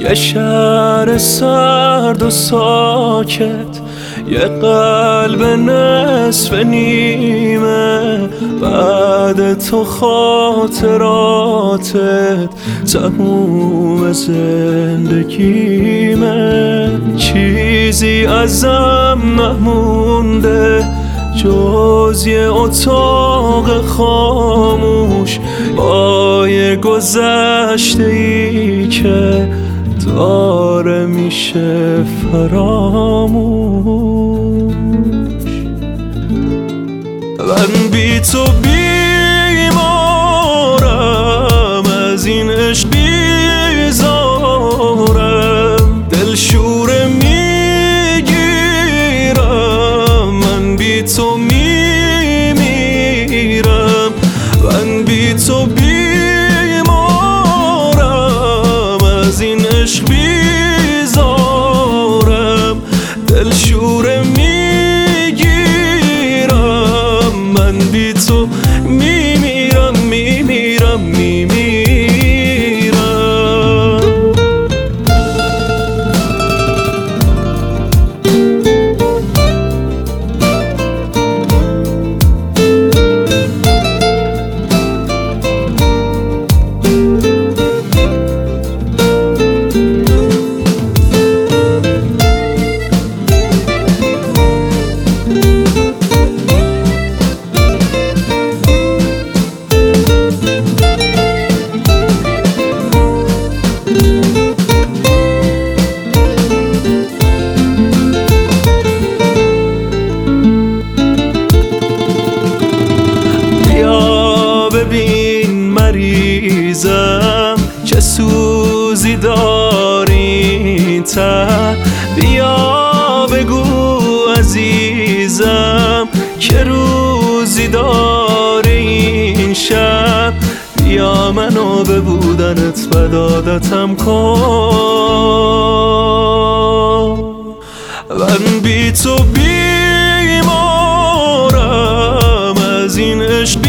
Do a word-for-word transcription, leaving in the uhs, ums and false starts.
یه شهر سرد و ساکت، یه قلب نصف نیمه، بعد تو خاطراتت تموم زندگیمه. چیزی ازم نمونده جز یه اتاق خاموش با یه گذشته ای که داره میشه فراموش. من بی تو بیمارم، از این عشق بیزارم، دلشوره میگیرم، من بی تو میمیرم. من بی تو بیمارم، از این عشق بیزارم، دلشوره میگیرم، من بی تو میمیرم میمیرم میمیرم. ببین مریضم چه سوزی داری تن، بیا بگو عزیزم که روزی داری این شب، بیا منو به بودنت بدادتم کن. من بی تو بیمارم، از این عشق